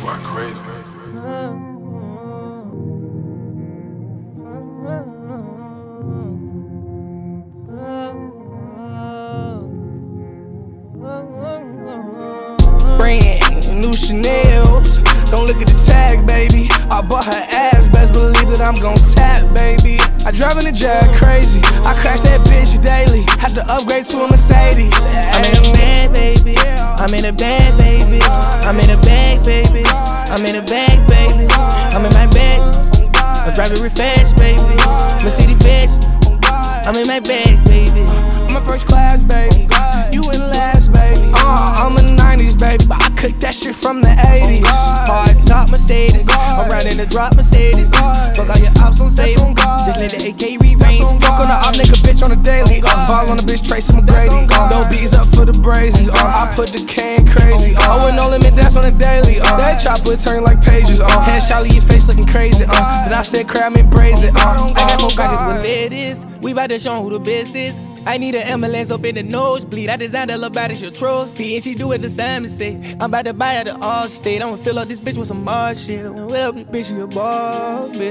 Quite crazy. Brand new Chanel's. Don't look at the tag, baby. I bought her ass, best believe that I'm gon' tap, baby. I drive in the Jag crazy. I crash that bitch daily. Had to upgrade to a Mercedes. I'm in a bag, baby. I'm in a bag, baby. I'm in a bag, baby. I'm in a bag, baby. I'm in my bag. I drive it real fast, baby. Mercedes bitch. I'm in my bag, baby. I'm a first class, baby. You in last, baby. I'm a 90s, baby, but I cooked that shit from the 80s. Hard top Mercedes. I'm riding the drop Mercedes. Fuck all your ops, don't save them. Just let the AK re-range. Fuck on the op, nigga, bitch on the daily. Ball on the bitch, Tracy McGrady. Dope beats up for the brazies. I put the can crazy. With no limit, that's on the daily. That chopper turn like pages. Headshot, leave your face looking crazy. Then I said, crab me braise it. I got more pockets with ladies. We bout to show who the best is. I need an ambulance up in the nosebleed. I designed a little body, she a trophy. And she do it the same as say. I'm about to buy her the Allstate. I'ma fill up this bitch with some more shit. What up, bitch, you a ball, bitch.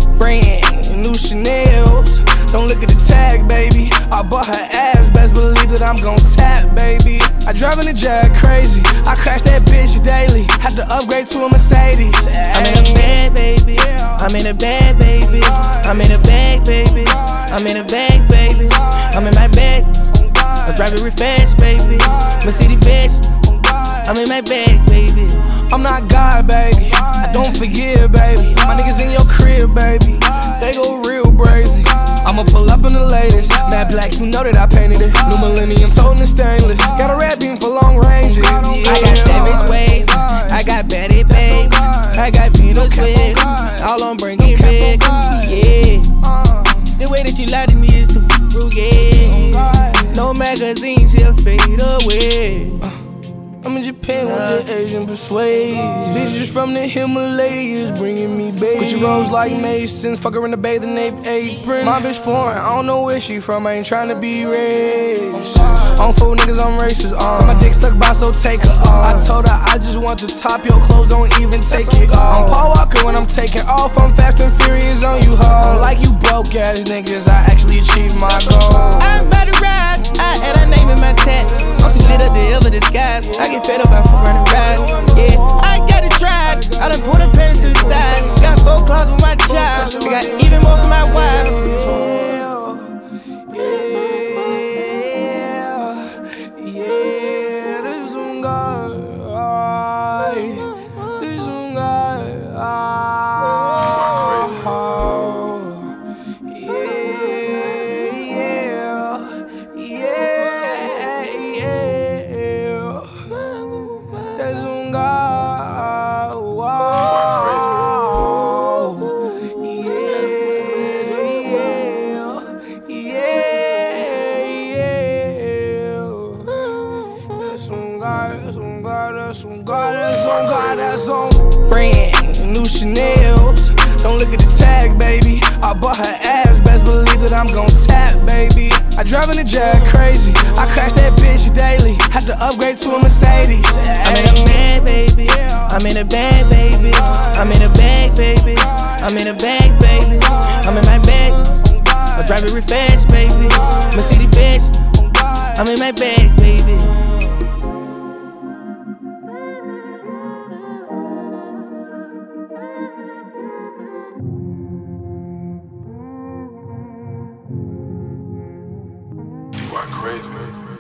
Brand new Chanel's. Don't look at the tag, baby. I bought her ass, best believe that I'm gon' tap, baby. I drive in the Jag crazy. I crash that bitch daily. Had to upgrade to a Mercedes. I'm in a bag, baby. I'm in a bag, baby. I'm in a bag, baby. I'm in a bag, baby. I'm in my bag. I drive it real fast, baby. Mercedes bitch. I'm in my bag, baby. I'm not God, baby. I don't forgive, baby. My niggas in your crib, baby. They go real brazy. I'ma pull up in the latest. Matte black, you know that I painted it. New millennium, toting the stainless. Got a red beam for long ranges. I got savage ways. I got baddie babes. I got Venus with. All on bringing big. Yeah. The way that you lie to me is too frugal. No magazine, she'll fade away. I'm in Japan with the Asian persuade. Bitches from the Himalayas bringing me baby. Gucci rolls like Masons, fuck her in the bathing ape apron. My bitch foreign, I don't know where she from, I ain't tryna be raised. On four niggas, I'm racist, my dick stuck by, so take her off. I told her I just want the top, your clothes don't even take it off. I'm Paul Walker when I'm taking off, I'm fast and furious on you, ho. Like you broke ass niggas, I actually achieved my goal. I'm about to ride, I add her name in my text. I'm too lit up to ever disguise. I get fed up after running ride. Yeah, I got it tried. I done put a penny to the side. Got 4 claws with my child. I got even more for my wife. Yeah, this is un guy. This is un guy. That's on brand new Chanel's. Don't look at the tag, baby. I bought her ass, best believe that I'm gon' tap, baby. I drive in the Jag crazy. I crash that bitch daily. Had to upgrade to a Mercedes. I'm in a bag, baby. I'm in a bag, baby. I'm in a bag, baby. I'm in a bag, baby. I'm in my bag. I drive it real fast, baby. Mercedes bitch. I'm in my bag, baby. Quite crazy.